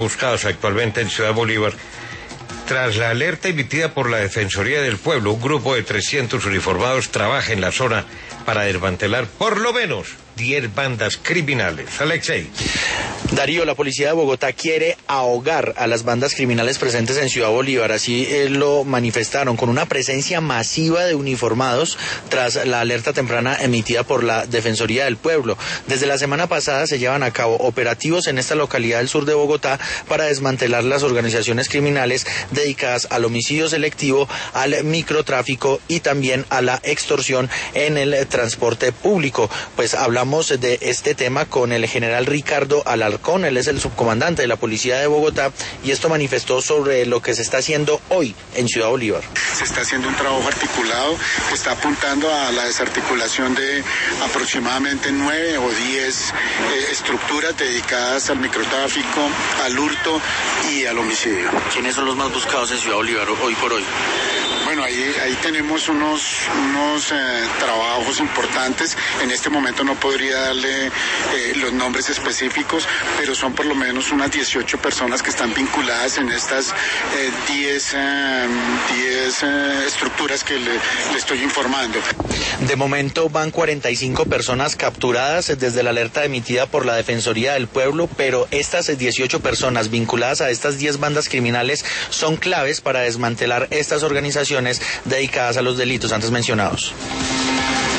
buscados actualmente en Ciudad Bolívar. Tras la alerta emitida por la Defensoría del Pueblo, un grupo de 300 uniformados trabaja en la zona para desmantelar por lo menos 10 bandas criminales. Alexei. Darío, la policía de Bogotá quiere ahogar a las bandas criminales presentes en Ciudad Bolívar, así lo manifestaron, con una presencia masiva de uniformados tras la alerta temprana emitida por la Defensoría del Pueblo. Desde la semana pasada se llevan a cabo operativos en esta localidad del sur de Bogotá para desmantelar las organizaciones criminales dedicadas al homicidio selectivo, al microtráfico y también a la extorsión en el transporte público. Pues hablamos de este tema con el general Ricardo Alarcón. Él es el subcomandante de la Policía de Bogotá y esto manifestó sobre lo que se está haciendo hoy en Ciudad Bolívar. Se está haciendo un trabajo articulado que está apuntando a la desarticulación de aproximadamente 9 o 10 estructuras dedicadas al microtráfico, al hurto y al homicidio. ¿Quiénes son los más buscados en Ciudad Bolívar hoy por hoy? Bueno, ahí tenemos unos trabajos importantes. En este momento no podría darle los nombres específicos, pero son por lo menos unas 18 personas que están vinculadas en estas 10 estructuras que le estoy informando. De momento van 45 personas capturadas desde la alerta emitida por la Defensoría del Pueblo, pero estas 18 personas vinculadas a estas 10 bandas criminales son claves para desmantelar estas organizaciones dedicadas a los delitos antes mencionados.